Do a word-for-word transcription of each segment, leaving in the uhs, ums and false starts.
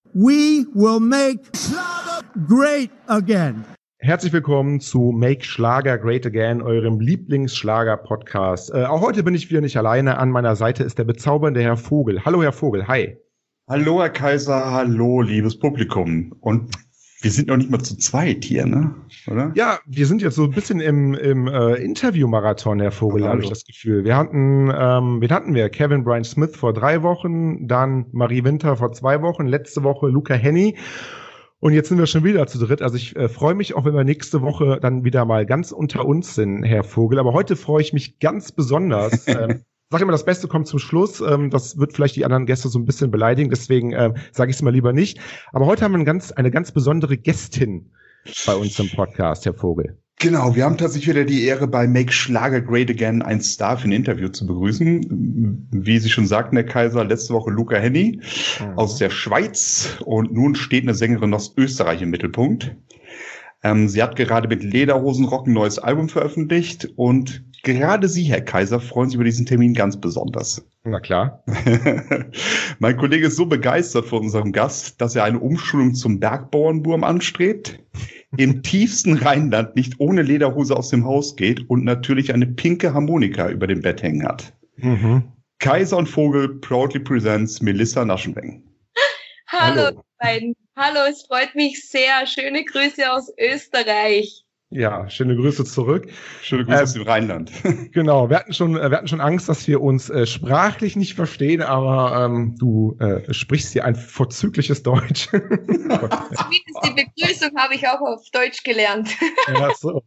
We will make Schlager great again. Herzlich willkommen zu Make Schlager Great Again, eurem Lieblingsschlager-Podcast. Äh, auch heute bin ich wieder nicht alleine. An meiner Seite ist der bezaubernde Herr Vogel. Hallo, Herr Vogel. Hi. Hallo, Herr Kaiser. Hallo, liebes Publikum. Und wir sind noch nicht mal zu zweit hier, ne? Oder? Ja, wir sind jetzt so ein bisschen im, im äh, Interview-Marathon, Herr Vogel, Hallo. habe ich das Gefühl. Wir hatten, ähm, wen hatten wir? Kevin Brian Smith vor drei Wochen, dann Marie Winter vor zwei Wochen, letzte Woche Luca Hänni. Und jetzt sind wir schon wieder zu dritt. Also ich äh, freue mich auch, wenn wir nächste Woche dann wieder mal ganz unter uns sind, Herr Vogel. Aber heute freue ich mich ganz besonders. ähm, Sag immer, das Beste kommt zum Schluss. Ähm, das wird vielleicht die anderen Gäste so ein bisschen beleidigen. Deswegen ähm, sage ich es mal lieber nicht. Aber heute haben wir eine ganz, eine ganz besondere Gästin bei uns im Podcast, Herr Vogel. Genau, wir haben tatsächlich wieder die Ehre, bei Make Schlager Great Again einen Star für ein Interview zu begrüßen. Wie Sie schon sagten, Herr Kaiser, letzte Woche Luca Hänni mhm. aus der Schweiz. Und nun steht eine Sängerin aus Österreich im Mittelpunkt. Ähm, sie hat gerade mit Lederhosenrock ein neues Album veröffentlicht. Und gerade Sie, Herr Kaiser, freuen sich über diesen Termin ganz besonders. Na klar. Mein Kollege ist so begeistert von unserem Gast, dass er eine Umschulung zum Bergbauernwurm anstrebt, im tiefsten Rheinland nicht ohne Lederhose aus dem Haus geht und natürlich eine pinke Harmonika über dem Bett hängen hat. Mhm. Kaiser und Vogel proudly presents Melissa Naschenweng. Hallo, Hallo. Beiden. Hallo, es freut mich sehr. Schöne Grüße aus Österreich. Ja, schöne Grüße zurück. Schöne Grüße ähm, aus dem Rheinland. Genau, wir hatten schon, wir hatten schon Angst, dass wir uns äh, sprachlich nicht verstehen, aber ähm, du äh, sprichst hier ein vorzügliches Deutsch. Zumindest die Begrüßung habe ich auch auf Deutsch gelernt. Ja, so.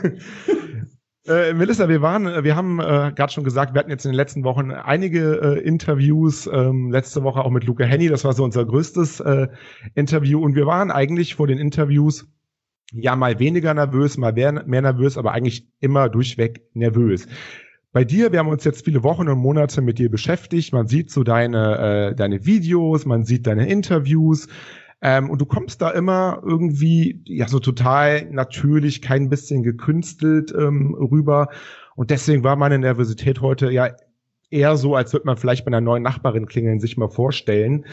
Äh, Melissa, wir waren, wir haben äh, gerade schon gesagt, wir hatten jetzt in den letzten Wochen einige äh, Interviews, ähm, letzte Woche auch mit Luca Hänni, das war so unser größtes äh, Interview und wir waren eigentlich vor den Interviews ja mal weniger nervös, mal mehr, mehr nervös, aber eigentlich immer durchweg nervös. Bei dir, wir haben uns jetzt viele Wochen und Monate mit dir beschäftigt, man sieht so deine, äh, deine Videos, man sieht deine Interviews, Ähm, und du kommst da immer irgendwie ja so total natürlich, kein bisschen gekünstelt ähm, rüber. Und deswegen war meine Nervosität heute ja eher so, als würde man vielleicht bei einer neuen Nachbarin klingeln, sich mal vorstellen.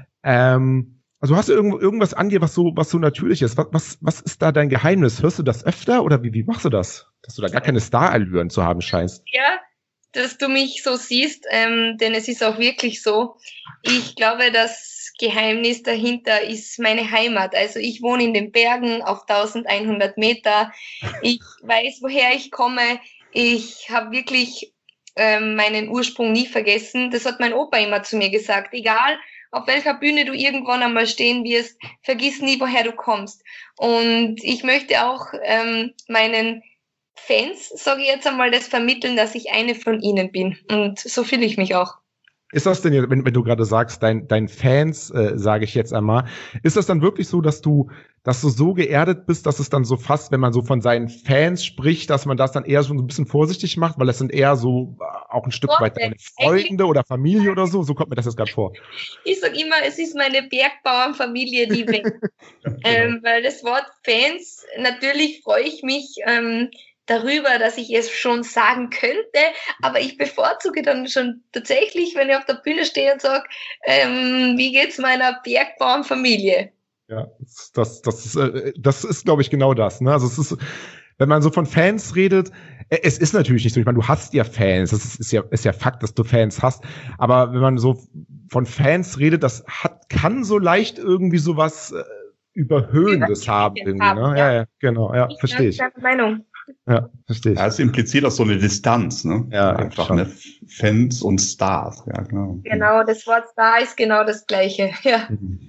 Ähm, also hast du irgend, irgendwas an dir, was so was so natürlich ist? Was, was, was ist da dein Geheimnis? Hörst du das öfter oder wie, wie machst du das? Dass du da gar keine Star-Allüren zu haben scheinst. Ja, dass du mich so siehst, ähm, denn es ist auch wirklich so. Ich glaube, dass Geheimnis dahinter ist meine Heimat. Also ich wohne in den Bergen auf eintausendeinhundert Meter. Ich weiß, woher ich komme. Ich habe wirklich ähm, meinen Ursprung nie vergessen. Das hat mein Opa immer zu mir gesagt. Egal, auf welcher Bühne du irgendwann einmal stehen wirst, vergiss nie, woher du kommst. Und ich möchte auch ähm, meinen Fans, sage ich jetzt einmal, das vermitteln, dass ich eine von ihnen bin. Und so fühle ich mich auch. Ist das denn, wenn, wenn du gerade sagst, dein, dein Fans, äh, sage ich jetzt einmal, ist das dann wirklich so, dass du, dass du so geerdet bist, dass es dann so fast, wenn man so von seinen Fans spricht, dass man das dann eher so ein bisschen vorsichtig macht, weil es sind eher so auch ein Stück Gott, weit deine Freunde oder Familie oder so? So kommt mir das jetzt gerade vor. Ich sag immer, es ist meine Bergbauernfamilie, die weg. Genau. ähm, weil das Wort Fans, natürlich freue ich mich, ähm, darüber, dass ich es schon sagen könnte, aber ich bevorzuge dann schon tatsächlich, wenn ich auf der Bühne stehe und sage, ähm, wie geht's meiner Bergbauernfamilie? Ja, das, das ist, äh, das ist, glaube ich, genau das. Ne? Also es ist, wenn man so von Fans redet, äh, es ist natürlich nicht so. Ich meine, du hast ja Fans, das ist, ist ja, ist ja Fakt, dass du Fans hast. Aber wenn man so von Fans redet, das hat, kann so leicht irgendwie sowas äh, Überhöhendes haben, irgendwie. Haben, Ne? ja. Ja, ja, genau, ja, verstehe ich. Deine Meinung. Ja, verstehe ich. Ja, es impliziert auch so eine Distanz, ne? Ja, einfach, schon. ne? Fans und Stars, ja, genau. Genau, das Wort Star ist genau das Gleiche, ja.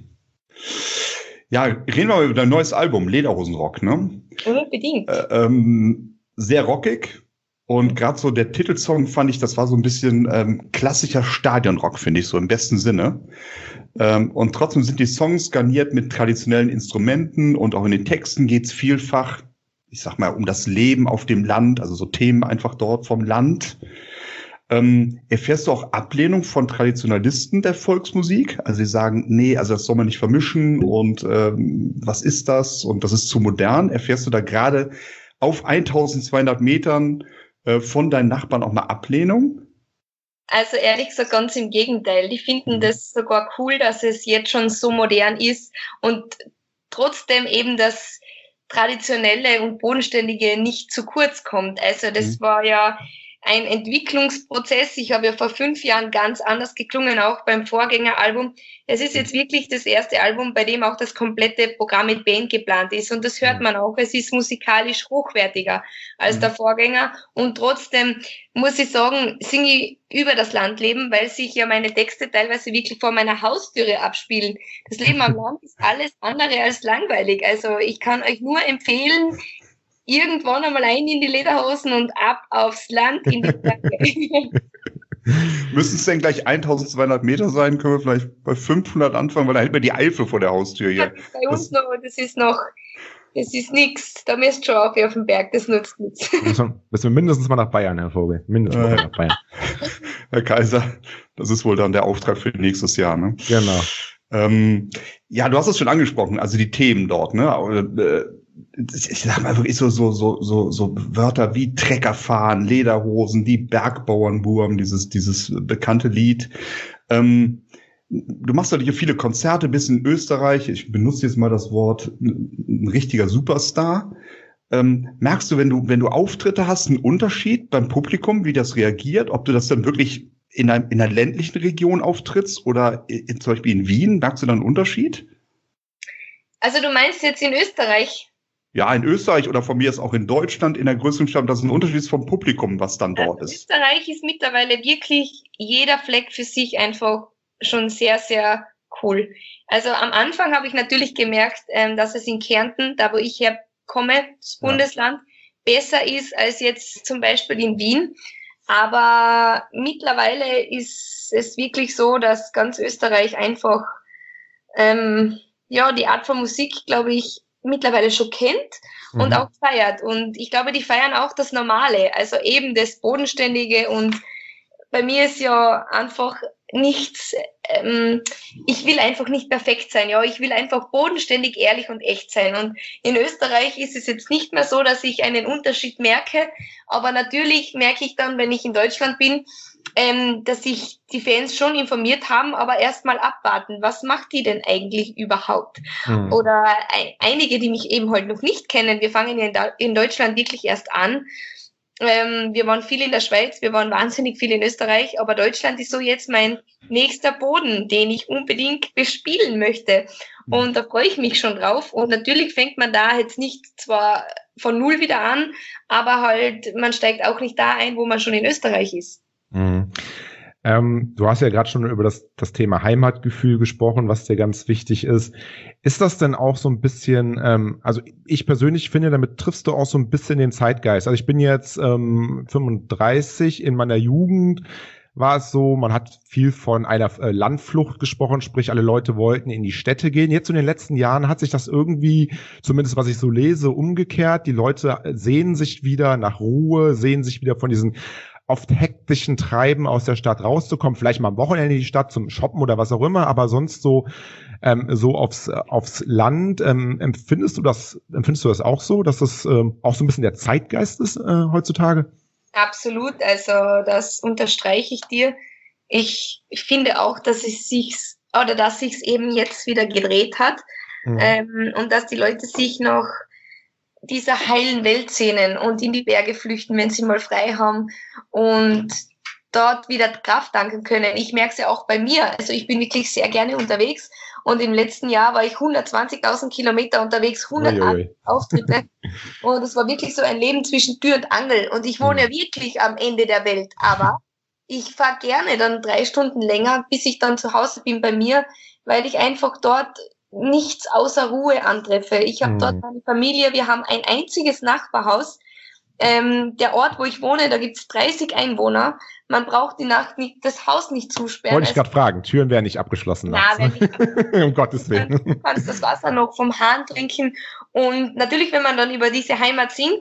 Ja, reden wir über dein neues Album, Lederhosenrock, ne? Unbedingt. Äh, ähm, sehr rockig. Und gerade so der Titelsong fand ich, das war so ein bisschen ähm, klassischer Stadionrock, finde ich, so im besten Sinne. Ähm, und trotzdem sind die Songs garniert mit traditionellen Instrumenten und auch in den Texten geht's vielfach, ich sag mal, um das Leben auf dem Land, also so Themen einfach dort vom Land. Ähm, erfährst du auch Ablehnung von Traditionalisten der Volksmusik? Also sie sagen, nee, also das soll man nicht vermischen und ähm, was ist das? Und das ist zu modern. Erfährst du da gerade auf eintausendzweihundert Metern äh, von deinen Nachbarn auch mal Ablehnung? Also ehrlich gesagt ganz im Gegenteil. Die finden das sogar cool, dass es jetzt schon so modern ist und trotzdem eben das Traditionelle und Bodenständige nicht zu kurz kommt. Also das mhm. war ja ein Entwicklungsprozess. Ich habe ja vor fünf Jahren ganz anders geklungen, auch beim Vorgängeralbum. Es ist jetzt wirklich das erste Album, bei dem auch das komplette Programm mit Band geplant ist. Und das hört man auch. Es ist musikalisch hochwertiger als mhm. der Vorgänger. Und trotzdem muss ich sagen, singe ich über das Landleben, weil sich ja meine Texte teilweise wirklich vor meiner Haustüre abspielen. Das Leben am Land ist alles andere als langweilig. Also ich kann euch nur empfehlen, irgendwann einmal ein in die Lederhosen und ab aufs Land in die Berge. Müssen es denn gleich eintausendzweihundert Meter sein? Können wir vielleicht bei fünfhundert anfangen, weil da hält man die Eifel vor der Haustür hier. Ja, bei uns das, noch, das ist noch, das ist nix. Da müsst schon auf, auf den Berg, das nutzt nichts. Müssen wir mindestens mal nach Bayern, Herr Vogel. Mindestens mal nach Bayern. Herr Kaiser, das ist wohl dann der Auftrag für nächstes Jahr, ne? Genau. Ähm, ja, du hast es schon angesprochen, also die Themen dort, ne? Äh, ich sag mal wirklich so, so, so, so, so Wörter wie Treckerfahren, Lederhosen, die Bergbauernburm, dieses, dieses bekannte Lied. Ähm, du machst natürlich viele Konzerte bis in Österreich. Ich benutze jetzt mal das Wort ein richtiger Superstar. Ähm, merkst du, wenn du, wenn du Auftritte hast, einen Unterschied beim Publikum, wie das reagiert? Ob du das dann wirklich in einer, in einer ländlichen Region auftrittst oder in, zum Beispiel in Wien? Merkst du da einen Unterschied? Also du meinst jetzt in Österreich? Ja, in Österreich oder von mir ist auch in Deutschland, in der größeren Stadt, das ist ein Unterschied vom Publikum, was dann dort also ist. Österreich ist mittlerweile wirklich jeder Fleck für sich einfach schon sehr, sehr cool. Also am Anfang habe ich natürlich gemerkt, ähm, dass es in Kärnten, da wo ich herkomme, das Bundesland, ja. besser ist als jetzt zum Beispiel in Wien. Aber mittlerweile ist es wirklich so, dass ganz Österreich einfach ähm, ja die Art von Musik, glaube ich, mittlerweile schon kennt und mhm. auch feiert. Und ich glaube, die feiern auch das Normale, also eben das Bodenständige. Und bei mir ist ja einfach nichts, ähm, ich will einfach nicht perfekt sein, ja, ich will einfach bodenständig, ehrlich und echt sein. Und in Österreich ist es jetzt nicht mehr so, dass ich einen Unterschied merke, aber natürlich merke ich dann, wenn ich in Deutschland bin, ähm, dass sich die Fans schon informiert haben, aber erstmal abwarten, was macht die denn eigentlich überhaupt? Mhm. Oder ein, einige, die mich eben halt noch nicht kennen, wir fangen ja in, da, in Deutschland wirklich erst an. Ähm, wir waren viel in der Schweiz, wir waren wahnsinnig viel in Österreich, aber Deutschland ist so jetzt mein nächster Boden, den ich unbedingt bespielen möchte. Und da freue ich mich schon drauf. Und natürlich fängt man da jetzt nicht zwar von null wieder an, aber halt, man steigt auch nicht da ein, wo man schon in Österreich ist. Mhm. Ähm, du hast ja gerade schon über das, das Thema Heimatgefühl gesprochen, was dir ganz wichtig ist. Ist das denn auch so ein bisschen, ähm, also ich persönlich finde, damit triffst du auch so ein bisschen den Zeitgeist. Also ich bin jetzt ähm, fünfunddreißig, in meiner Jugend war es so, man hat viel von einer äh, Landflucht gesprochen, sprich alle Leute wollten in die Städte gehen. Jetzt in den letzten Jahren hat sich das irgendwie, zumindest was ich so lese, umgekehrt. Die Leute sehnen sich wieder nach Ruhe, sehnen sich wieder von diesen oft hektischen Treiben aus der Stadt rauszukommen, vielleicht mal am Wochenende in die Stadt zum Shoppen oder was auch immer, aber sonst so ähm, so aufs aufs Land. Ähm, empfindest du das? Empfindest du das auch so, dass das ähm, auch so ein bisschen der Zeitgeist ist äh, heutzutage? Absolut, also das unterstreiche ich dir. Ich finde auch, dass es sich oder dass sich's eben jetzt wieder gedreht hat mhm. ähm, und dass die Leute sich noch dieser heilen Welt sehnen und in die Berge flüchten, wenn sie mal frei haben und dort wieder Kraft tanken können. Ich merke es ja auch bei mir. Also ich bin wirklich sehr gerne unterwegs und im letzten Jahr war ich hundertzwanzigtausend Kilometer unterwegs, hundert Auftritte und es war wirklich so ein Leben zwischen Tür und Angel und ich wohne ja wirklich am Ende der Welt, aber ich fahre gerne dann drei Stunden länger, bis ich dann zu Hause bin bei mir, weil ich einfach dort nichts außer Ruhe antreffe. Ich habe mhm. dort meine Familie, wir haben ein einziges Nachbarhaus. Ähm, der Ort, wo ich wohne, da gibt's dreißig Einwohner. Man braucht die Nacht nicht, das Haus nicht zusperren. Wollte ich gerade fragen, Türen wären nicht abgeschlossen. Na, wenn nicht. Um Gottes Willen. Du kannst das Wasser noch vom Hahn trinken. Und natürlich, wenn man dann über diese Heimat singt,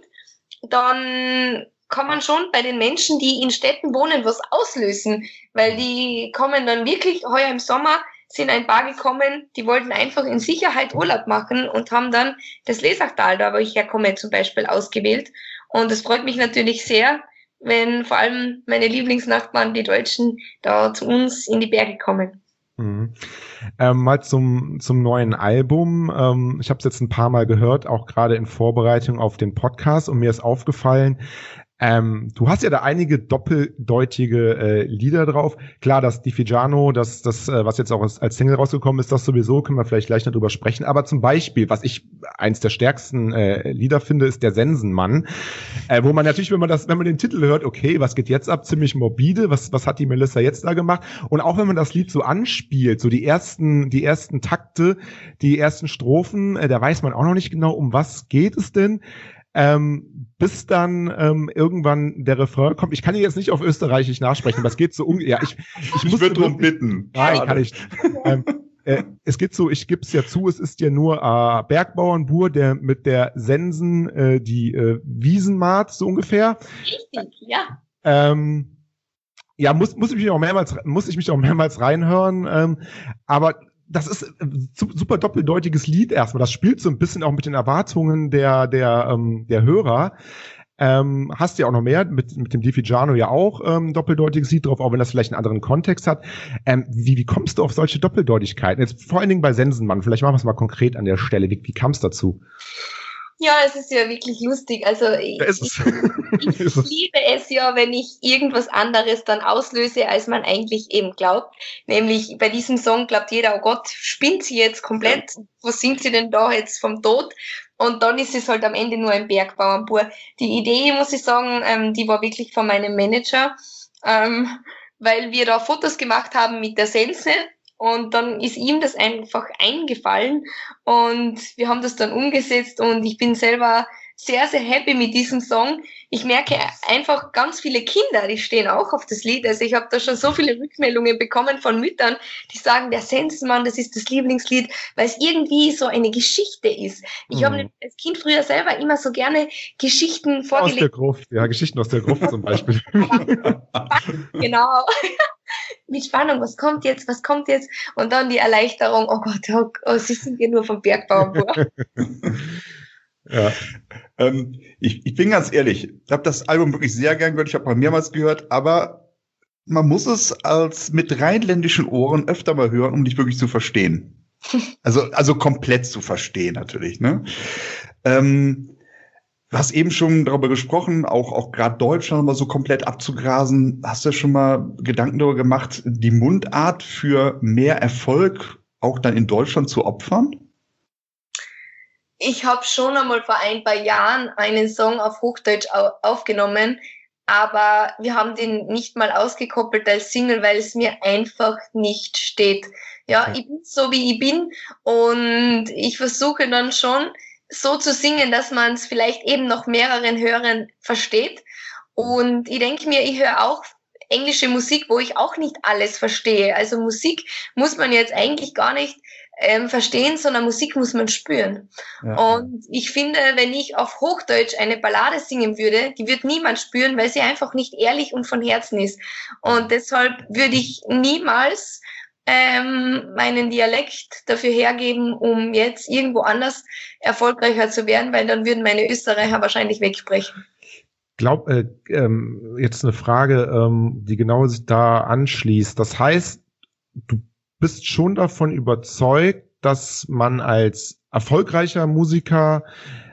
dann kann man schon bei den Menschen, die in Städten wohnen, was auslösen. Weil die kommen dann wirklich heuer im Sommer, sind ein paar gekommen, die wollten einfach in Sicherheit Urlaub machen und haben dann das Lesachtal, da wo ich herkomme, zum Beispiel ausgewählt. Und es freut mich natürlich sehr, wenn vor allem meine Lieblingsnachbarn, die Deutschen, da zu uns in die Berge kommen. Mhm. Ähm, mal zum, zum neuen Album. Ähm, ich habe es jetzt ein paar Mal gehört, auch gerade in Vorbereitung auf den Podcast, und mir ist aufgefallen, ähm, du hast ja da einige doppeldeutige äh, Lieder drauf. Klar, das Di Figiano, das, das, äh, was jetzt auch als, als Single rausgekommen ist, das sowieso, können wir vielleicht gleich noch drüber sprechen. Aber zum Beispiel, was ich eins der stärksten äh, Lieder finde, ist der Sensenmann. Äh, wo man natürlich, wenn man das, wenn man den Titel hört, okay, was geht jetzt ab? Ziemlich morbide, was, was hat die Melissa jetzt da gemacht? Und auch wenn man das Lied so anspielt, so die ersten, die ersten Takte, die ersten Strophen, äh, da weiß man auch noch nicht genau, um was geht es denn. Ähm, bis dann ähm, irgendwann der Refrain kommt. Ich kann hier jetzt nicht auf Österreichisch nachsprechen, aber es geht so um. Ja, ich, ich, ich muss würde darum bitten. Nein, kann ich. ähm, äh, es geht so, ich gebe es ja zu, es ist ja nur äh, Bergbauernbur, der mit der Sensen äh, die äh, Wiesen maht, so ungefähr. Richtig, ja. Ähm, ja, muss, muss ich mich auch mehrmals, muss ich mich auch mehrmals reinhören, ähm, aber das ist ein super doppeldeutiges Lied erstmal. Das spielt so ein bisschen auch mit den Erwartungen der, der, ähm, der Hörer. Ähm, hast ja auch noch mehr, mit, mit dem Di Figiano ja auch ähm, doppeldeutiges Lied drauf, auch wenn das vielleicht einen anderen Kontext hat. Ähm, wie, wie kommst du auf solche Doppeldeutigkeiten? Jetzt vor allen Dingen bei Sensenmann. Vielleicht machen wir es mal konkret an der Stelle. Wie, wie kam es dazu? Ja, es ist ja wirklich lustig. Also ich, Ja, ist es. ich, ich liebe es ja, wenn ich irgendwas anderes dann auslöse, als man eigentlich eben glaubt. Nämlich bei diesem Song glaubt jeder, oh Gott, spinnt sie jetzt komplett? Was singt sie denn da jetzt vom Tod? Und dann ist es halt am Ende nur ein Bergbauernbub. Die Idee, muss ich sagen, ähm, die war wirklich von meinem Manager, ähm, weil wir da Fotos gemacht haben mit der Sense. Und dann ist ihm das einfach eingefallen und wir haben das dann umgesetzt und ich bin selber sehr, sehr happy mit diesem Song. Ich merke einfach, ganz viele Kinder, die stehen auch auf das Lied. Also ich habe da schon so viele Rückmeldungen bekommen von Müttern, die sagen, der Sensenmann, das ist das Lieblingslied, weil es irgendwie so eine Geschichte ist. Ich mhm. habe als Kind früher selber immer so gerne Geschichten vorgelegt. Aus der Gruft, ja, Geschichten aus der Gruft zum Beispiel. Genau. Mit Spannung, was kommt jetzt, was kommt jetzt? Und dann die Erleichterung, oh Gott, oh, oh, sie sind ja nur vom Bergbauernbub. Ja. Ähm, ich, ich bin ganz ehrlich, ich habe das Album wirklich sehr gern gehört, ich habe mal mehrmals gehört, aber man muss es als mit rheinländischen Ohren öfter mal hören, um dich wirklich zu verstehen. Also, also komplett zu verstehen natürlich, ne? Ähm, du hast eben schon darüber gesprochen, auch, auch gerade Deutschland mal so komplett abzugrasen. Hast du schon mal Gedanken darüber gemacht, die Mundart für mehr Erfolg auch dann in Deutschland zu opfern? Ich habe schon einmal vor ein paar Jahren einen Song auf Hochdeutsch au- aufgenommen, aber wir haben den nicht mal ausgekoppelt als Single, weil es mir einfach nicht steht. Ja, ich bin so, wie ich bin und ich versuche dann schon so zu singen, dass man es vielleicht eben noch mehreren Hörern versteht. Und ich denke mir, ich höre auch englische Musik, wo ich auch nicht alles verstehe. Also Musik muss man jetzt eigentlich gar nicht ähm, verstehen, sondern Musik muss man spüren. Ja. Und ich finde, wenn ich auf Hochdeutsch eine Ballade singen würde, die wird niemand spüren, weil sie einfach nicht ehrlich und von Herzen ist. Und deshalb würde ich niemals ähm, meinen Dialekt dafür hergeben, um jetzt irgendwo anders erfolgreicher zu werden, weil dann würden meine Österreicher wahrscheinlich wegbrechen. Glaub, äh, ähm, jetzt eine Frage, ähm, die genau sich da anschließt. Das heißt, du bist schon davon überzeugt, dass man als erfolgreicher Musiker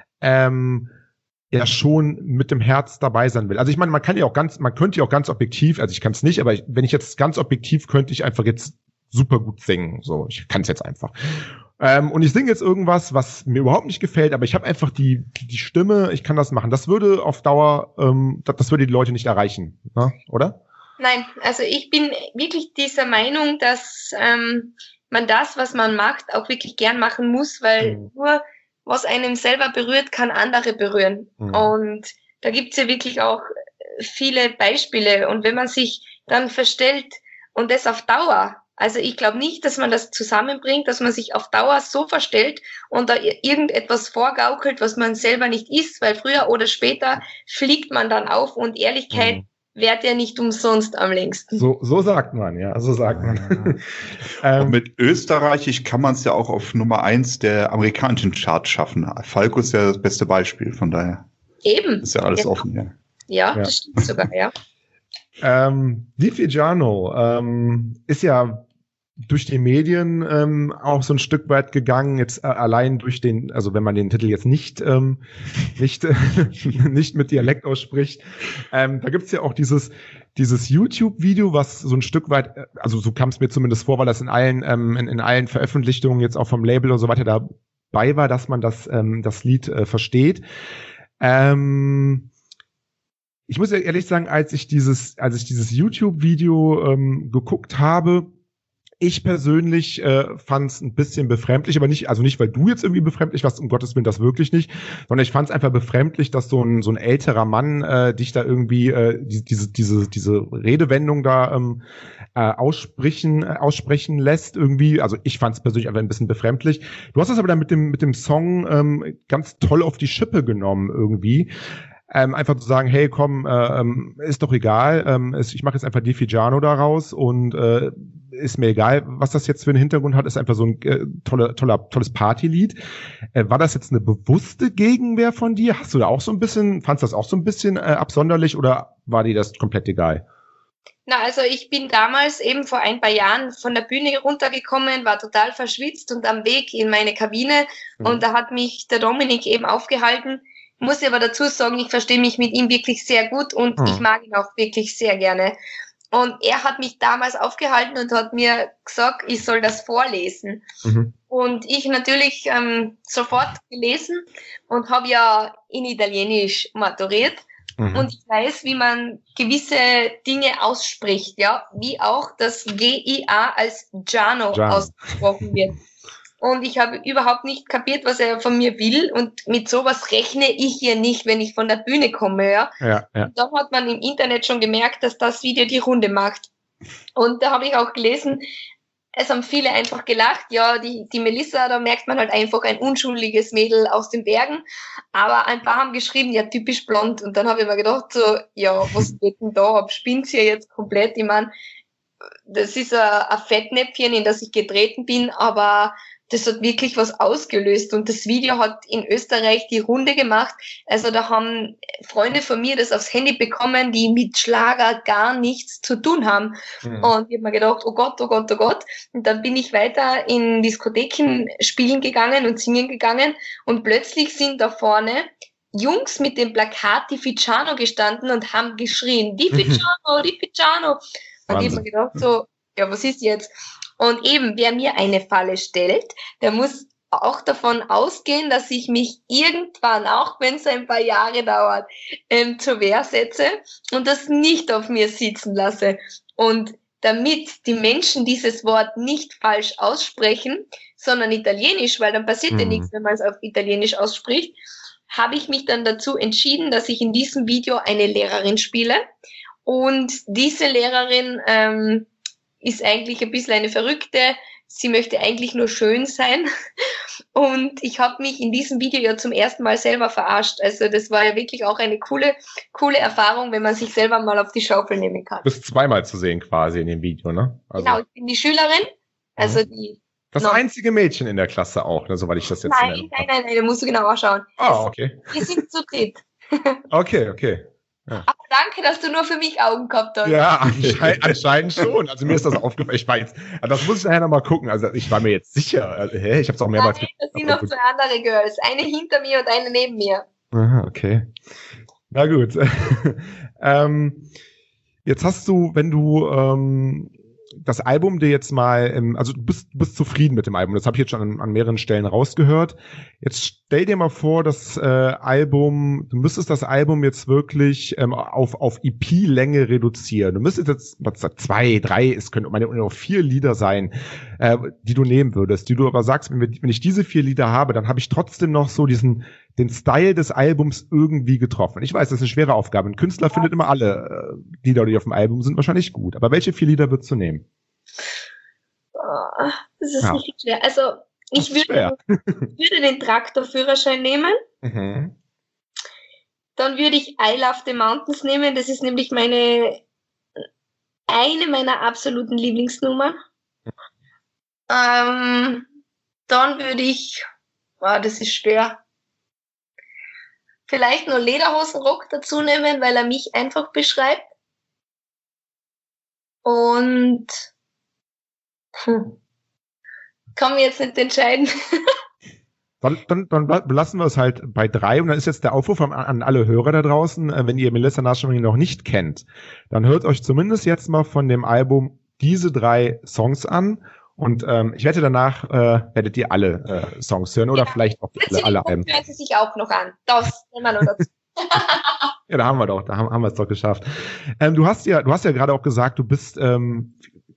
ähm, ja schon mit dem Herz dabei sein will. Also ich meine, man kann ja auch ganz, man könnte ja auch ganz objektiv, also ich kann es nicht, aber ich, wenn ich jetzt ganz objektiv, könnte ich einfach jetzt super gut singen. So, ich kann es jetzt einfach. Ähm, und ich singe jetzt irgendwas, was mir überhaupt nicht gefällt, aber ich habe einfach die die Stimme, ich kann das machen. Das würde auf Dauer, ähm, das, das würde die Leute nicht erreichen, ne? Oder? Nein, also ich bin wirklich dieser Meinung, dass ähm, man das, was man macht, auch wirklich gern machen muss, weil mhm. nur was einem selber berührt, kann andere berühren. Mhm. Und da gibt's ja wirklich auch viele Beispiele. Und wenn man sich dann verstellt und das auf Dauer, also ich glaube nicht, dass man das zusammenbringt, dass man sich auf Dauer so verstellt und da irgendetwas vorgaukelt, was man selber nicht ist, weil früher oder später fliegt man dann auf und Ehrlichkeit mhm. währt ja nicht umsonst am längsten. So, so sagt man, ja, so sagt man. ähm, und mit Österreichisch kann man es ja auch auf Nummer eins der amerikanischen Charts schaffen. Falco ist ja das beste Beispiel, von daher. Eben. Ist ja alles genau. offen, ja. Ja, Ja. das stimmt sogar, ja. Ähm, Di Figiano ähm, ist ja durch die Medien ähm, auch so ein Stück weit gegangen, jetzt äh, allein durch den, also wenn man den Titel jetzt nicht ähm, nicht äh, nicht mit Dialekt ausspricht, ähm, da gibt's ja auch dieses dieses YouTube-Video, was so ein Stück weit, äh, also so kam es mir zumindest vor, weil das in allen ähm, in, in allen Veröffentlichungen jetzt auch vom Label und so weiter dabei war, dass man das ähm, das Lied äh, versteht. Ähm, Ich muss ja ehrlich sagen, als ich dieses, als ich dieses YouTube-Video ähm, geguckt habe, ich persönlich äh, fand es ein bisschen befremdlich, aber nicht, also nicht, weil du jetzt irgendwie befremdlich warst, um Gottes Willen, das wirklich nicht, sondern ich fand es einfach befremdlich, dass so ein so ein älterer Mann äh, dich da irgendwie äh, die, diese diese diese Redewendung da ähm, äh, aussprechen äh, aussprechen lässt irgendwie. Also ich fand es persönlich einfach ein bisschen befremdlich. Du hast es aber dann mit dem mit dem Song ähm, ganz toll auf die Schippe genommen irgendwie. Ähm, einfach zu sagen, hey, komm, äh, ähm, ist doch egal, ähm, es, ich mache jetzt einfach Di Figiano daraus und äh, ist mir egal, was das jetzt für einen Hintergrund hat, ist einfach so ein äh, toller, toller, tolles Partylied. Äh, war das jetzt eine bewusste Gegenwehr von dir? Hast du da auch so ein bisschen, fandst du das auch so ein bisschen äh, absonderlich oder war dir das komplett egal? Na, also ich bin damals eben vor ein paar Jahren von der Bühne runtergekommen, war total verschwitzt und am Weg in meine Kabine Mhm. und da hat mich der Dominik eben aufgehalten. Muss aber dazu sagen, ich verstehe mich mit ihm wirklich sehr gut und Mhm. ich mag ihn auch wirklich sehr gerne. Und er hat mich damals aufgehalten und hat mir gesagt, ich soll das vorlesen. Mhm. Und ich natürlich ähm, sofort gelesen und habe ja in Italienisch maturiert. Mhm. Und ich weiß, wie man gewisse Dinge ausspricht, ja, wie auch das G I A als Giano Giano. ausgesprochen wird. Und ich habe überhaupt nicht kapiert, was er von mir will. Und mit sowas rechne ich hier nicht, wenn ich von der Bühne komme, ja. Ja, ja. Und da hat man im Internet schon gemerkt, dass das Video die Runde macht. Und da habe ich auch gelesen, es haben viele einfach gelacht. Ja, die, die Melissa, da merkt man halt einfach ein unschuldiges Mädel aus den Bergen. Aber ein paar haben geschrieben, ja, typisch blond. Und dann habe ich mir gedacht, so, ja, was geht denn da ab? Spinnt's hier jetzt komplett? Ich meine, das ist ein, ein Fettnäpfchen, in das ich getreten bin, aber das hat wirklich was ausgelöst und das Video hat in Österreich die Runde gemacht. Also da haben Freunde von mir das aufs Handy bekommen, die mit Schlager gar nichts zu tun haben. Mhm. Und ich habe mir gedacht, oh Gott, oh Gott, oh Gott. Und dann bin ich weiter in Diskotheken spielen gegangen und singen gegangen und plötzlich sind da vorne Jungs mit dem Plakat Di Figiano gestanden und haben geschrien, Di Figiano, Di Figiano. Und ich habe mir gedacht so, ja, was ist jetzt? Und eben, wer mir eine Falle stellt, der muss auch davon ausgehen, dass ich mich irgendwann, auch wenn es ein paar Jahre dauert, ähm, zur Wehr setze und das nicht auf mir sitzen lasse. Und damit die Menschen dieses Wort nicht falsch aussprechen, sondern Italienisch, weil dann passiert ja Mhm. nichts, wenn man es auf Italienisch ausspricht, habe ich mich dann dazu entschieden, dass ich in diesem Video eine Lehrerin spiele. Und diese Lehrerin ähm, ist eigentlich ein bisschen eine Verrückte. Sie möchte eigentlich nur schön sein. Und ich habe mich in diesem Video ja zum ersten Mal selber verarscht. Also das war ja wirklich auch eine coole, coole Erfahrung, wenn man sich selber mal auf die Schaufel nehmen kann. Du bist zweimal zu sehen quasi in dem Video, ne? Also Genau, ich bin die Schülerin. Also die. das No. einzige Mädchen in der Klasse auch, ne, soweit ich das jetzt in Nein, Erinnerung nein, habe. nein, nein, da musst du genauer schauen. Ah, okay. Wir sind zu dritt. Okay, okay. Aber danke, dass du nur für mich Augen gehabt hast. Ja, anscheinend, anscheinend schon. Also mir ist das aufgefallen. Ich war jetzt, also das muss ich nachher nochmal gucken. Also ich war mir jetzt sicher. Also, hä? Ich habe es auch mehrmals Nein, das sind noch zwei andere Girls. Eine hinter mir und eine neben mir. Aha, okay. Na gut. ähm, jetzt hast du, wenn du ähm, das Album dir jetzt mal, ähm, also du bist, du bist zufrieden mit dem Album, das habe ich jetzt schon an, an mehreren Stellen rausgehört. Jetzt stell dir mal vor, das äh, Album, du müsstest das Album jetzt wirklich ähm, auf, auf E P-Länge reduzieren. Du müsstest jetzt was, zwei, drei, es können meine auch vier Lieder sein, äh, die du nehmen würdest, die du aber sagst, wenn, wir, wenn ich diese vier Lieder habe, dann habe ich trotzdem noch so diesen den Style des Albums irgendwie getroffen. Ich weiß, das ist eine schwere Aufgabe. Ein Künstler ja. findet immer alle äh, Lieder, die auf dem Album sind, wahrscheinlich gut. Aber welche vier Lieder würdest du nehmen? Oh, das ist Ja. richtig schwer. Also ich würde, würde den Traktorführerschein nehmen. Mhm. Dann würde ich I Love the Mountains nehmen. Das ist nämlich meine eine meiner absoluten Lieblingsnummern. Ähm, dann würde ich, oh, das ist schwer. vielleicht nur Lederhosenrock dazu nehmen, weil er mich einfach beschreibt. Und hm, kann mir jetzt nicht entscheiden. Dann, dann, dann belassen wir es halt bei drei und dann ist jetzt der Aufruf an, an alle Hörer da draußen, äh, wenn ihr Melissa Naschenring noch nicht kennt, dann hört euch zumindest jetzt mal von dem Album diese drei Songs an und ähm, ich wette, danach äh, werdet ihr alle äh, Songs hören oder ja, vielleicht auch alle, alle Alben. Hören Sie sich auch noch an. Das nehmen wir noch dazu. Ja, da haben wir doch, da haben, haben wir es doch geschafft. Ähm, du hast ja, du hast ja gerade auch gesagt, du bist ähm,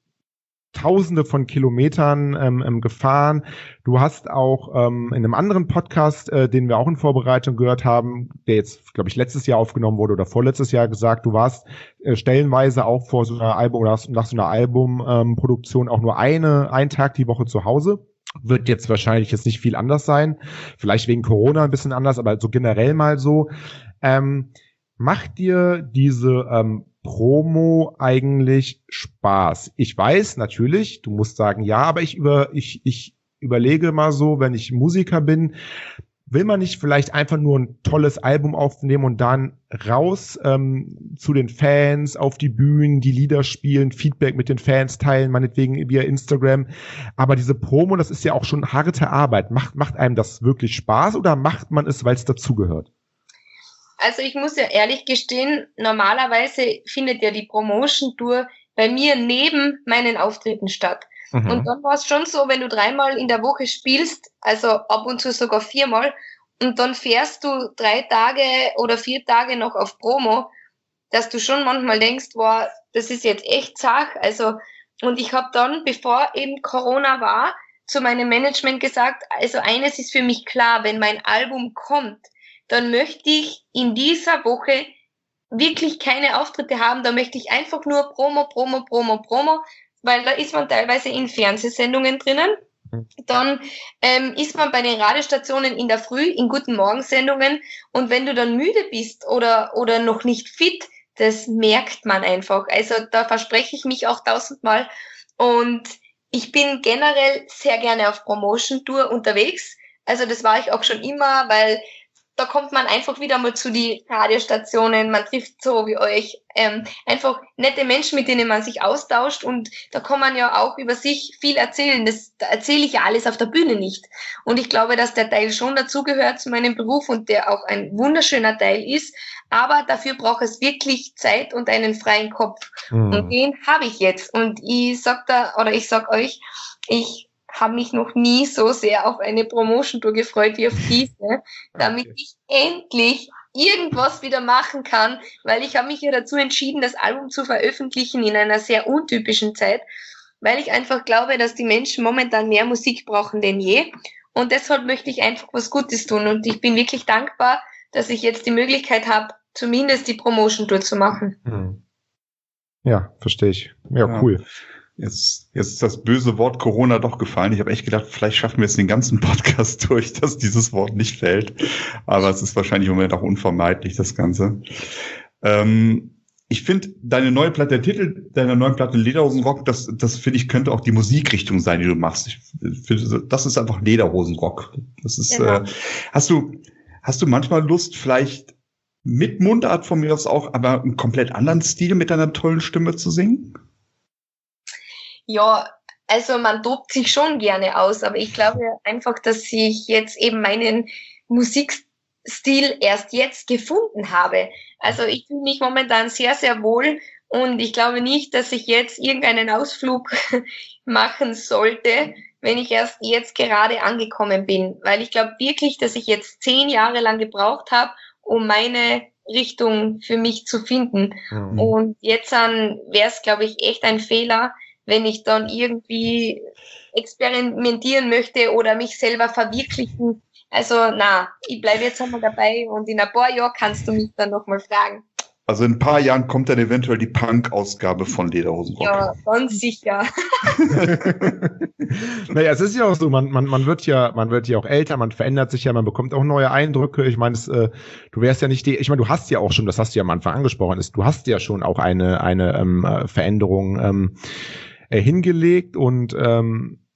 Tausende von Kilometern ähm, gefahren. Du hast auch ähm, in einem anderen Podcast, äh, den wir auch in Vorbereitung gehört haben, der jetzt, glaube ich, letztes Jahr aufgenommen wurde oder vorletztes Jahr gesagt, du warst äh, stellenweise auch vor so einer Album oder nach so einer Albumproduktion ähm, auch nur eine, einen Tag die Woche zu Hause. Wird jetzt wahrscheinlich jetzt nicht viel anders sein. Vielleicht wegen Corona ein bisschen anders, aber so generell mal so. Ähm, macht dir diese ähm, Promo eigentlich Spaß? Ich weiß natürlich, du musst sagen ja, aber ich über ich ich überlege mal so, wenn ich Musiker bin, will man nicht vielleicht einfach nur ein tolles Album aufnehmen und dann raus ähm, zu den Fans, auf die Bühnen, die Lieder spielen, Feedback mit den Fans teilen, meinetwegen via Instagram. Aber diese Promo, das ist ja auch schon harte Arbeit. Macht macht einem das wirklich Spaß oder macht man es, weil es dazugehört? Also ich muss ja ehrlich gestehen, normalerweise findet ja die Promotion-Tour bei mir neben meinen Auftritten statt. Mhm. Und dann war es schon so, wenn du dreimal in der Woche spielst, also ab und zu sogar viermal, und dann fährst du drei Tage oder vier Tage noch auf Promo, dass du schon manchmal denkst, boah, das ist jetzt echt zach. Also, und ich habe dann, bevor eben Corona war, zu meinem Management gesagt, also eines ist für mich klar, wenn mein Album kommt, dann möchte ich in dieser Woche wirklich keine Auftritte haben. Da möchte ich einfach nur Promo, Promo, Promo, Promo, weil da ist man teilweise in Fernsehsendungen drinnen. Dann ähm, ist man bei den Radiostationen in der Früh in Guten Morgen-Sendungen. Und wenn du dann müde bist oder oder noch nicht fit, das merkt man einfach. Also da verspreche ich mich auch tausendmal. Und ich bin generell sehr gerne auf Promotion-Tour unterwegs. Also das war ich auch schon immer, weil da kommt man einfach wieder mal zu die Radiostationen, man trifft so wie euch ähm, einfach nette Menschen, mit denen man sich austauscht und da kann man ja auch über sich viel erzählen. Das da erzähle ich ja alles auf der Bühne nicht. Und ich glaube, dass der Teil schon dazugehört zu meinem Beruf und der auch ein wunderschöner Teil ist, aber dafür braucht es wirklich Zeit und einen freien Kopf. Mhm. Und den habe ich jetzt. Und ich sag da, oder ich sag euch, ich habe mich noch nie so sehr auf eine Promotion-Tour gefreut wie auf diese, damit okay. ich endlich irgendwas wieder machen kann, weil ich habe mich ja dazu entschieden, das Album zu veröffentlichen in einer sehr untypischen Zeit, weil ich einfach glaube, dass die Menschen momentan mehr Musik brauchen denn je und deshalb möchte ich einfach was Gutes tun und ich bin wirklich dankbar, dass ich jetzt die Möglichkeit habe, zumindest die Promotion-Tour zu machen. Hm. Ja, verstehe ich. Ja, ja, cool. Jetzt, jetzt ist das böse Wort Corona doch gefallen. Ich habe echt gedacht, vielleicht schaffen wir jetzt den ganzen Podcast durch, dass dieses Wort nicht fällt. Aber es ist wahrscheinlich im Moment auch unvermeidlich, das Ganze. Ähm, ich finde, deine neue Platte, der Titel deiner neuen Platte Lederhosenrock, das, das finde ich, könnte auch die Musikrichtung sein, die du machst. Ich finde, das ist einfach Lederhosenrock. Das ist, genau. äh, hast du, hast du manchmal Lust, vielleicht mit Mundart von mir aus auch, aber einen komplett anderen Stil mit deiner tollen Stimme zu singen? Ja, also man tobt sich schon gerne aus, aber ich glaube einfach, dass ich jetzt eben meinen Musikstil erst jetzt gefunden habe. Also ich fühle mich momentan sehr, sehr wohl und ich glaube nicht, dass ich jetzt irgendeinen Ausflug machen sollte, wenn ich erst jetzt gerade angekommen bin. Weil ich glaube wirklich, dass ich jetzt zehn Jahre lang gebraucht habe, um meine Richtung für mich zu finden. Mhm. Und jetzt wäre es, glaube ich, echt ein Fehler, wenn ich dann irgendwie experimentieren möchte oder mich selber verwirklichen. Also na, ich bleibe jetzt einmal dabei und in ein paar Jahren kannst du mich dann nochmal fragen. Also in ein paar Jahren kommt dann eventuell die Punk-Ausgabe von Lederhosenrock. Ja, ganz sicher. Naja, es ist ja auch so, man, man, man wird ja, man wird ja auch älter, man verändert sich ja, man bekommt auch neue Eindrücke. Ich meine, äh, du wärst ja nicht die, ich meine, du hast ja auch schon, das hast du ja am Anfang angesprochen, ist, du hast ja schon auch eine, eine ähm, Veränderung ähm, äh, hingelegt und ähm,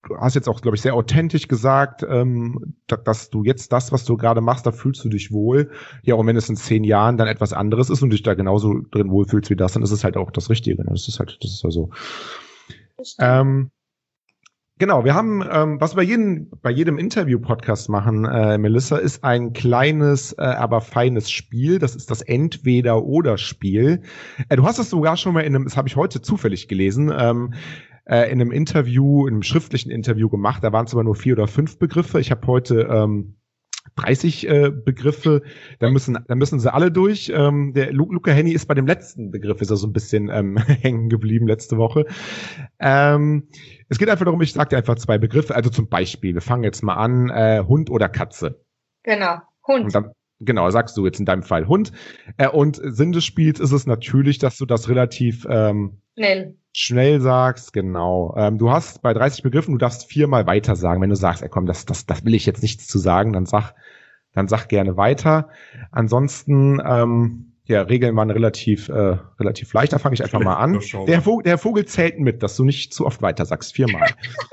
du hast jetzt auch, glaube ich, sehr authentisch gesagt, ähm, dass du jetzt das, was du gerade machst, da fühlst du dich wohl. Ja, und wenn es in zehn Jahren dann etwas anderes ist und dich da genauso drin wohlfühlst wie das, dann ist es halt auch das Richtige. Das ist halt, das ist ja so. Ähm, genau, wir haben, ähm, was wir bei jedem, bei jedem Interview-Podcast machen, äh, Melissa, ist ein kleines, äh, aber feines Spiel. Das ist das Entweder-oder-Spiel. Äh, du hast das sogar schon mal in einem, das habe ich heute zufällig gelesen, ähm, äh, in einem Interview, in einem schriftlichen Interview gemacht. Da waren es aber nur vier oder fünf Begriffe. Ich habe heute ähm, dreißig äh, Begriffe, da müssen, da müssen sie alle durch. Ähm, der Lu- Luca Henny ist bei dem letzten Begriff, ist er so ein bisschen ähm, hängen geblieben letzte Woche. Ähm, es geht einfach darum, ich sage dir einfach zwei Begriffe, also zum Beispiel, wir fangen jetzt mal an, äh, Hund oder Katze. Genau, Hund. Und dann, genau, sagst du jetzt in deinem Fall Hund. Äh, und Sinn des Spiels ist es natürlich, dass du das relativ ähm, Schnell. schnell sagst, genau. Ähm, du hast bei dreißig Begriffen, du darfst viermal weiter sagen. Wenn du sagst, ey komm, das, das, das will ich jetzt nichts zu sagen, dann sag, dann sag gerne weiter. Ansonsten, ähm, ja, Regeln waren relativ, äh, relativ leicht. Da fange ich einfach mal an. Der Vogel, der Vogel zählt mit, dass du nicht zu oft weiter sagst. Viermal.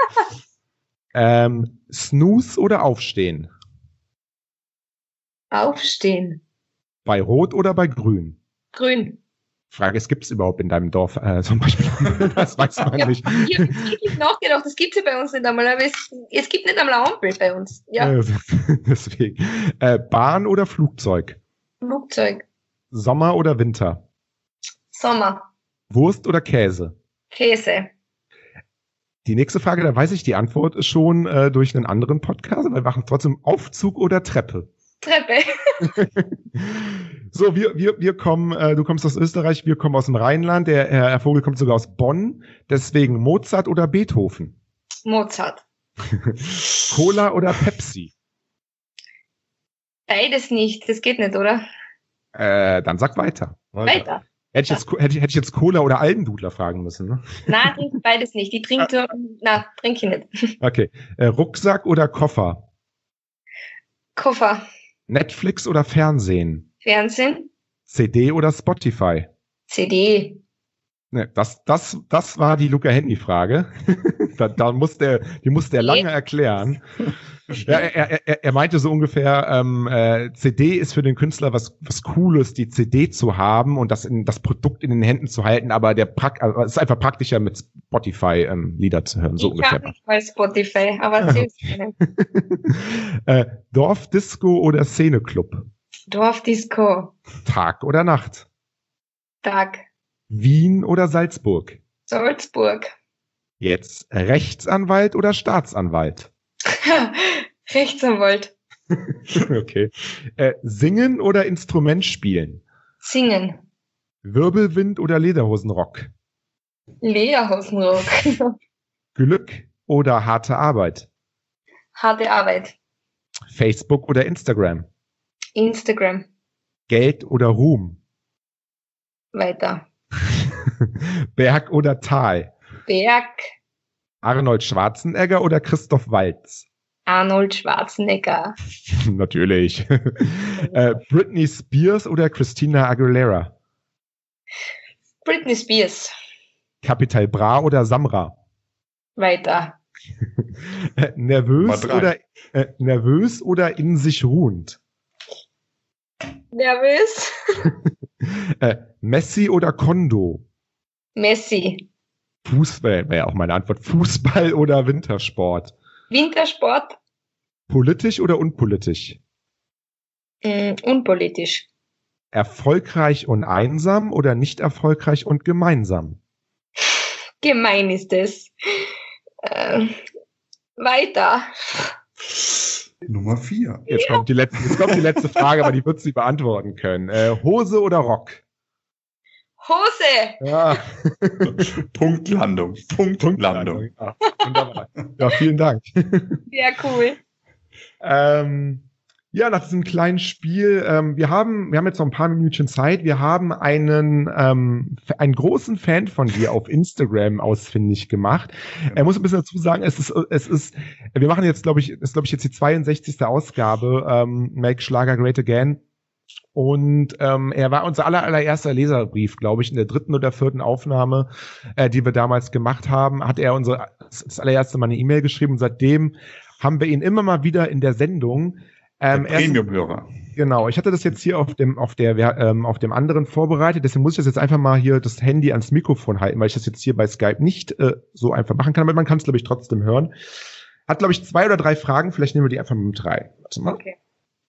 ähm, Snooze oder Aufstehen? Aufstehen. Bei Rot oder bei Grün? Grün. Frage ist, gibt es überhaupt in deinem Dorf äh, zum Beispiel? Das weiß man Ja, nicht. ich habe wirklich nachgedacht, das gibt es ja bei uns nicht einmal, aber es, es gibt nicht einmal eine Ampel bei uns. Ja, Äh, deswegen. Äh, Bahn oder Flugzeug? Flugzeug. Sommer oder Winter? Sommer. Wurst oder Käse? Käse. Die nächste Frage, da weiß ich die Antwort schon äh, durch einen anderen Podcast, aber wir machen trotzdem Aufzug oder Treppe. Treppe. So, wir, wir, wir kommen, äh, du kommst aus Österreich, wir kommen aus dem Rheinland, der Herr Herr Vogel kommt sogar aus Bonn, deswegen Mozart oder Beethoven? Mozart. Cola oder Pepsi? Beides nicht, das geht nicht, oder? Äh, dann sag weiter. Weiter. Hätte ich, jetzt, hätte, ich, hätte ich jetzt Cola oder Almdudler fragen müssen, ne? Nein, trink beides nicht. Die trinkt, ah. Nein, trinke ich nicht. Okay. Äh, Rucksack oder Koffer? Koffer. Netflix oder Fernsehen? Fernsehen. C D oder Spotify? C D. Ne, das, das, das war die Luca Henny-Frage. da, da muss der, die musste er lange erklären. Ja, er, er, er meinte so ungefähr, ähm, äh, C D ist für den Künstler was, was Cooles, die C D zu haben und das, in, das Produkt in den Händen zu halten, aber der Prakt, also es ist einfach praktischer, mit Spotify ähm, Lieder zu hören, so ich ungefähr. Ich nicht mal Spotify, aber erzähl's mir. äh, Dorfdisco oder Szeneclub? Dorfdisco. Tag oder Nacht? Tag. Wien oder Salzburg? Salzburg. Jetzt Rechtsanwalt oder Staatsanwalt? Rechtsanwalt. Okay. Äh, singen oder Instrument spielen? Singen. Wirbelwind oder Lederhosenrock? Lederhosenrock. Glück oder harte Arbeit? Harte Arbeit. Facebook oder Instagram? Instagram. Geld oder Ruhm? Weiter. Berg oder Tal? Berg. Arnold Schwarzenegger oder Christoph Waltz? Arnold Schwarzenegger. Natürlich. äh, Britney Spears oder Christina Aguilera? Britney Spears. Capital Bra oder Samra? Weiter. äh, nervös oder äh, nervös oder in sich ruhend? Nervös. äh, Messi oder Kondo? Messi. Fußball wäre ja auch meine Antwort. Fußball oder Wintersport? Wintersport. Politisch oder unpolitisch? Mm, unpolitisch. Erfolgreich und einsam oder nicht erfolgreich und gemeinsam? Gemein ist es. Äh, weiter. Nummer vier. Jetzt kommt die letzte, jetzt kommt die letzte Frage, aber die wird sie beantworten können. Äh, Hose oder Rock? Hose. Ja. Punktlandung. Punktlandung. Ja, wunderbar. Ja, vielen Dank. Sehr cool. ähm, ja, nach diesem kleinen Spiel, ähm, wir haben, wir haben jetzt noch ein paar Minütchen Zeit. Wir haben einen, ähm, einen großen Fan von dir auf Instagram ausfindig gemacht. Er muss ein bisschen dazu sagen, es ist, es ist, wir machen jetzt, glaube ich, ist, glaube ich, jetzt die zweiundsechzigste Ausgabe, ähm, Make Schlager Great Again. Und ähm, er war unser aller, allererster Leserbrief, glaube ich, in der dritten oder vierten Aufnahme, äh, die wir damals gemacht haben, hat er unser, das allererste Mal eine E-Mail geschrieben. Und seitdem haben wir ihn immer mal wieder in der Sendung. Ähm, der Premium-Hörer. Genau, ich hatte das jetzt hier auf dem, auf der, ähm, auf dem anderen vorbereitet. Deswegen muss ich das jetzt einfach mal hier das Handy ans Mikrofon halten, weil ich das jetzt hier bei Skype nicht äh, so einfach machen kann. Aber man kann es, glaube ich, trotzdem hören. Hat, glaube ich, zwei oder drei Fragen. Vielleicht nehmen wir die einfach mal mit rein. Warte mal. Okay.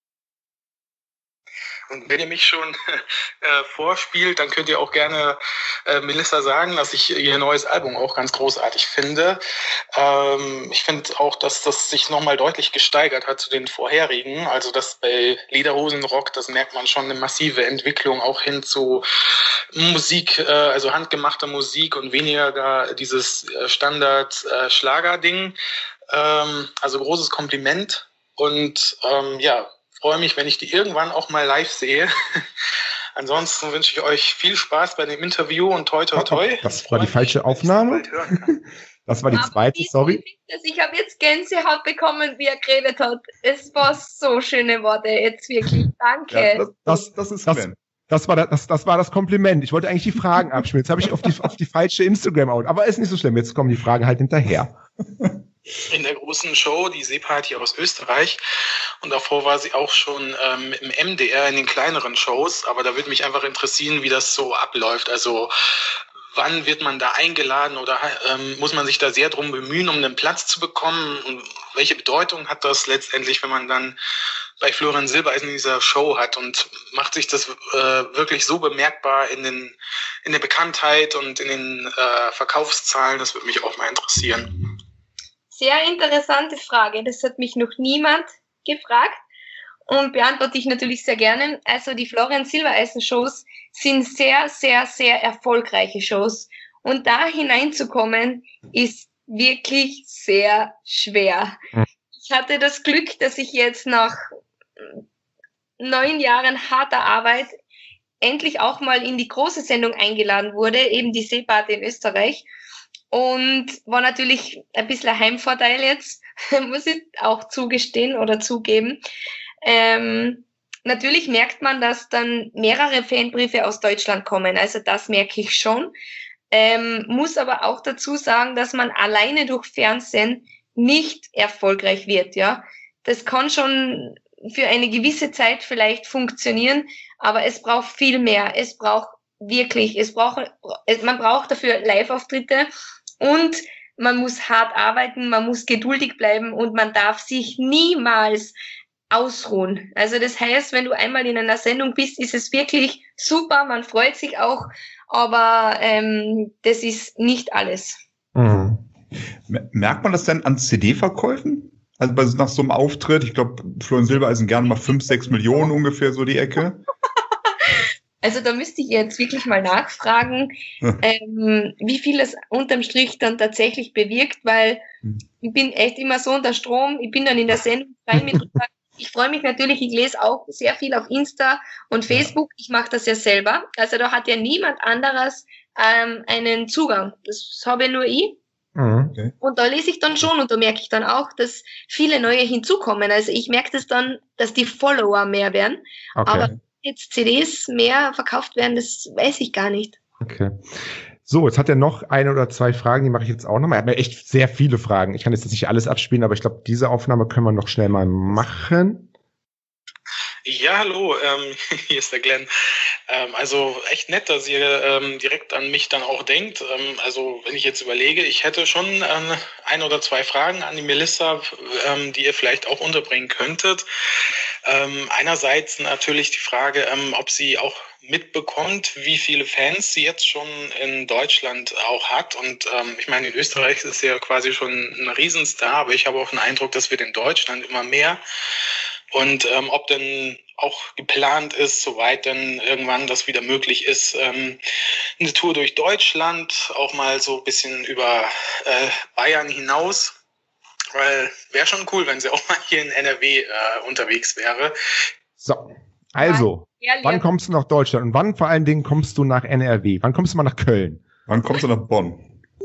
Und wenn ihr mich schon äh, vorspielt, dann könnt ihr auch gerne äh, Melissa sagen, dass ich ihr neues Album auch ganz großartig finde. Ähm, ich finde auch, dass das sich nochmal deutlich gesteigert hat zu den vorherigen. Also das bei Lederhosenrock, das merkt man schon eine massive Entwicklung auch hin zu Musik, äh, also handgemachter Musik und weniger gar dieses äh, Standard-Schlager-Ding. Ähm, also großes Kompliment und ähm, ja, freue mich, wenn ich die irgendwann auch mal live sehe. Ansonsten wünsche ich euch viel Spaß bei dem Interview und toi, toi, toi. Das war die falsche Aufnahme. Das war die zweite, sorry. Ich habe jetzt Gänsehaut bekommen, wie er geredet hat. Es war so schöne Worte, jetzt wirklich. Danke. Ja, das, das, das ist das, das, war das, das war das Kompliment. Ich wollte eigentlich die Fragen abspielen. Jetzt habe ich auf die, auf die falsche Instagram-Out. Aber ist nicht so schlimm. Jetzt kommen die Fragen halt hinterher. In der großen Show, die Seeparty aus Österreich. Und davor war sie auch schon ähm, im M D R in den kleineren Shows. Aber da würde mich einfach interessieren, wie das so abläuft. Also wann wird man da eingeladen oder ähm, muss man sich da sehr drum bemühen, um einen Platz zu bekommen? Und welche Bedeutung hat das letztendlich, wenn man dann bei Florian Silbereisen in dieser Show hat? Und macht sich das äh, wirklich so bemerkbar in den in der Bekanntheit und in den äh, Verkaufszahlen? Das würde mich auch mal interessieren. Sehr interessante Frage. Das hat mich noch niemand gefragt und beantworte ich natürlich sehr gerne. Also die Florian Silbereisen Shows sind sehr, sehr, sehr erfolgreiche Shows und da hineinzukommen ist wirklich sehr schwer. Ich hatte das Glück, dass ich jetzt nach neun Jahren harter Arbeit endlich auch mal in die große Sendung eingeladen wurde, eben die Seeparty in Österreich. Und war natürlich ein bisschen ein Heimvorteil jetzt, muss ich auch zugestehen oder zugeben. Ähm, natürlich merkt man, dass dann mehrere Fanbriefe aus Deutschland kommen, also das merke ich schon. Ähm, muss aber auch dazu sagen, dass man alleine durch Fernsehen nicht erfolgreich wird, ja. Das kann schon für eine gewisse Zeit vielleicht funktionieren, aber es braucht viel mehr. Es braucht wirklich, es braucht, man braucht dafür Live-Auftritte. Und man muss hart arbeiten, man muss geduldig bleiben und man darf sich niemals ausruhen. Also das heißt, wenn du einmal in einer Sendung bist, ist es wirklich super, man freut sich auch, aber ähm, das ist nicht alles. Mhm. Merkt man das denn an C D-Verkäufen? Also bei, nach so einem Auftritt, ich glaube, Florian Silbereisen gerne mal fünf, sechs Millionen ungefähr so die Ecke. Also da müsste ich jetzt wirklich mal nachfragen, ja. ähm, wie viel das unterm Strich dann tatsächlich bewirkt, weil hm. ich bin echt immer so unter Strom, ich bin dann in der Sendung frei mit. Ich freue mich natürlich, ich lese auch sehr viel auf Insta und Facebook, ich mache das ja selber, also da hat ja niemand anderes ähm, einen Zugang, das habe nur ich. Okay. Und da lese ich dann schon und da merke ich dann auch, dass viele neue hinzukommen, also ich merke das dann, dass die Follower mehr werden, okay. Aber jetzt C Ds mehr verkauft werden, das weiß ich gar nicht. Okay. So, jetzt hat er noch eine oder zwei Fragen, die mache ich jetzt auch nochmal. Er hat mir echt sehr viele Fragen. Ich kann jetzt nicht alles abspielen, aber ich glaube, diese Aufnahme können wir noch schnell mal machen. Ja, hallo, ähm, hier ist der Glenn. Ähm, also echt nett, dass ihr ähm, direkt an mich dann auch denkt. Ähm, also wenn ich jetzt überlege, ich hätte schon ähm, ein oder zwei Fragen an die Melissa, ähm, die ihr vielleicht auch unterbringen könntet. Ähm, einerseits natürlich die Frage, ähm, ob sie auch mitbekommt, wie viele Fans sie jetzt schon in Deutschland auch hat. Und ähm, ich meine, in Österreich ist sie ja quasi schon ein Riesenstar, aber ich habe auch den Eindruck, das wird in Deutschland immer mehr. Und ähm, ob denn auch geplant ist, soweit dann irgendwann das wieder möglich ist, ähm, eine Tour durch Deutschland, auch mal so ein bisschen über äh, Bayern hinaus. Weil wäre schon cool, wenn sie auch mal hier in N R W äh, unterwegs wäre. So, also, ja, ja, wann ja. kommst du nach Deutschland und wann vor allen Dingen kommst du nach N R W? Wann kommst du mal nach Köln? Wann kommst du nach Bonn?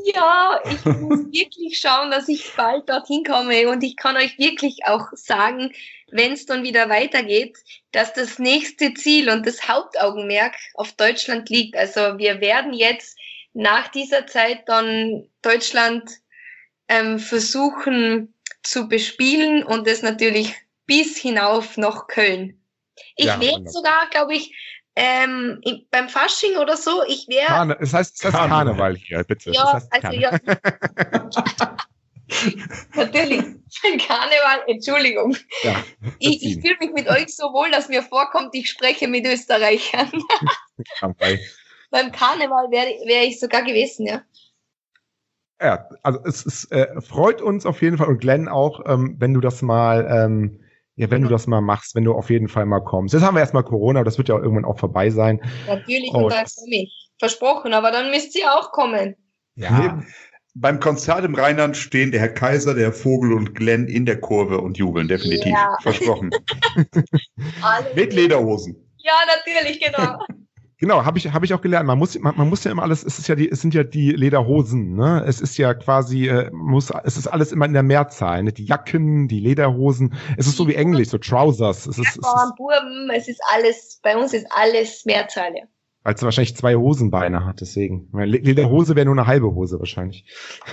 Ja, ich muss wirklich schauen, dass ich bald dorthin komme und ich kann euch wirklich auch sagen, wenn es dann wieder weitergeht, dass das nächste Ziel und das Hauptaugenmerk auf Deutschland liegt. Also wir werden jetzt nach dieser Zeit dann Deutschland ähm, versuchen zu bespielen und das natürlich bis hinauf nach Köln. Ich Ja, werde sogar, glaube ich, ähm, in, beim Fasching oder so, ich wäre... Karne, es heißt, es heißt Karneval. Karneval hier, bitte. Ja, das heißt also Karneval. ja. Natürlich, Karneval, Entschuldigung. Ja, Ich, ich fühle mich mit euch so wohl, dass mir vorkommt, ich spreche mit Österreichern. Karneval. Beim Karneval wäre wär ich sogar gewesen, ja. Ja, also es, es äh, freut uns auf jeden Fall und Glenn auch, ähm, wenn du das mal, ähm, ja, wenn du das mal machst, wenn du auf jeden Fall mal kommst. Jetzt haben wir erstmal Corona, aber das wird ja auch irgendwann auch vorbei sein. Natürlich, Oh, und da das- komme ich. Versprochen, aber dann müsst ihr auch kommen. Ja, Nee, beim Konzert im Rheinland stehen der Herr Kaiser, der Herr Vogel und Glenn in der Kurve und jubeln, definitiv. Ja. Versprochen. Alle. Mit Lederhosen. Ja, natürlich, genau. genau, habe ich habe ich auch gelernt. Man muss man, man muss ja immer alles, es ist ja die es sind ja die Lederhosen, ne? Es ist ja quasi äh, muss es ist alles immer in der Mehrzahl, ne? Die Jacken, die Lederhosen. Es ist so wie Englisch, so Trousers. Es ist, es ist Frauen, Buben, es ist alles, bei uns ist alles Mehrzahl, ja. weil es wahrscheinlich zwei Hosenbeine hat, deswegen. Weil Le- Lederhose wäre nur eine halbe Hose wahrscheinlich.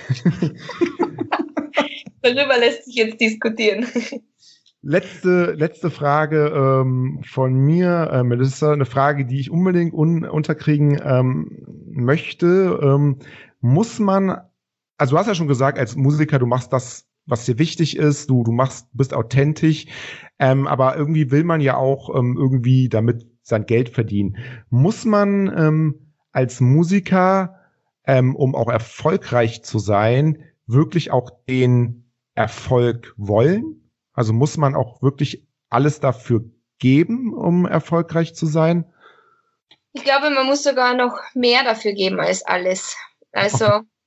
Darüber lässt sich jetzt diskutieren. Letzte, letzte Frage ähm, von mir, äh, Melissa, eine Frage, die ich unbedingt un unterkriegen ähm, möchte. Ähm, muss man, also du hast ja schon gesagt, als Musiker, du machst das, was dir wichtig ist, du, du machst, bist authentisch, ähm, aber irgendwie will man ja auch ähm, irgendwie damit sein Geld verdienen. Muss man ähm, als Musiker, ähm, um auch erfolgreich zu sein, wirklich auch den Erfolg wollen? Also muss man auch wirklich alles dafür geben, um erfolgreich zu sein? Ich glaube, man muss sogar noch mehr dafür geben als alles. Also,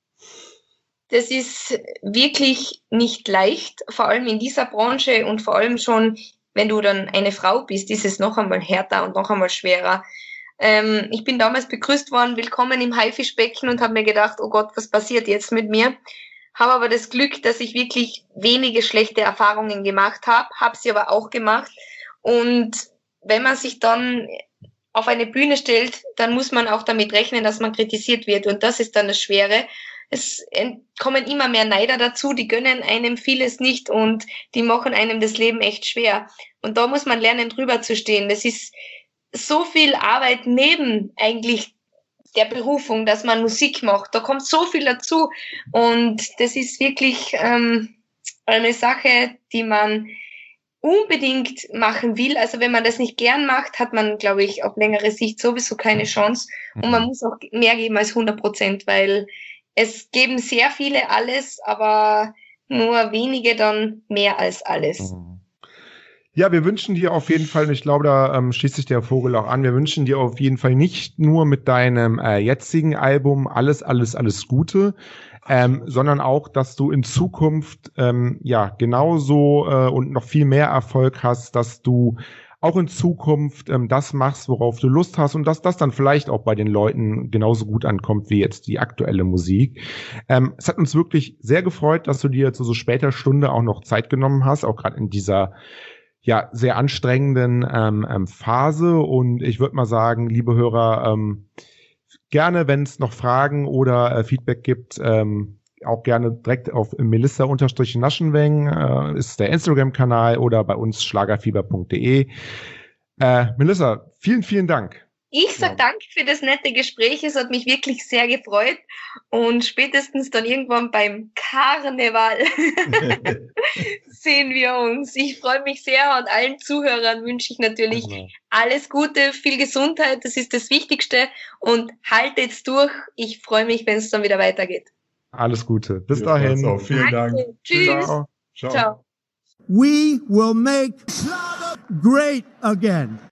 das ist wirklich nicht leicht, vor allem in dieser Branche und vor allem schon, wenn du dann eine Frau bist, ist es noch einmal härter und noch einmal schwerer. Ähm, ich bin damals begrüßt worden, willkommen im Haifischbecken und habe mir gedacht, oh Gott, was passiert jetzt mit mir? Habe aber das Glück, dass ich wirklich wenige schlechte Erfahrungen gemacht habe, habe sie aber auch gemacht. Und wenn man sich dann auf eine Bühne stellt, dann muss man auch damit rechnen, dass man kritisiert wird. Und das ist dann das Schwere. Es kommen immer mehr Neider dazu, die gönnen einem vieles nicht und die machen einem das Leben echt schwer. Und da muss man lernen, drüber zu stehen. Das ist so viel Arbeit neben eigentlich der Berufung, dass man Musik macht. Da kommt so viel dazu und das ist wirklich ähm, eine Sache, die man unbedingt machen will. Also wenn man das nicht gern macht, hat man, glaube ich, auf längere Sicht sowieso keine Chance und man muss auch mehr geben als hundert Prozent, weil es geben sehr viele alles, aber nur wenige dann mehr als alles. Ja, wir wünschen dir auf jeden Fall, und ich glaube, da ähm, schließt sich der Vogel auch an, wir wünschen dir auf jeden Fall nicht nur mit deinem äh, jetzigen Album alles, alles, alles Gute, ähm, sondern auch, dass du in Zukunft ähm, ja genauso äh, und noch viel mehr Erfolg hast, dass du auch in Zukunft ähm, das machst, worauf du Lust hast und dass das dann vielleicht auch bei den Leuten genauso gut ankommt wie jetzt die aktuelle Musik. Ähm, es hat uns wirklich sehr gefreut, dass du dir zu so später Stunde auch noch Zeit genommen hast, auch gerade in dieser ja sehr anstrengenden ähm, ähm, Phase. Und ich würde mal sagen, liebe Hörer, ähm, gerne, wenn es noch Fragen oder äh, Feedback gibt, ähm, auch gerne direkt auf Melissa-Naschenweng äh, ist der Instagram-Kanal oder bei uns schlagerfieber punkt de. Äh, Melissa, vielen, vielen Dank. Ich sag Ja. danke für das nette Gespräch. Es hat mich wirklich sehr gefreut. Und spätestens dann irgendwann beim Karneval sehen wir uns. Ich freue mich sehr und allen Zuhörern wünsche ich natürlich Genau. alles Gute, viel Gesundheit. Das ist das Wichtigste. Und haltet's durch. Ich freue mich, wenn es dann wieder weitergeht. Alles Gute. Bis Wir dahin. freuen uns auch. Vielen Dank. Danke. Tschüss. Ciao. Ciao. Ciao. We will make Schlager great again.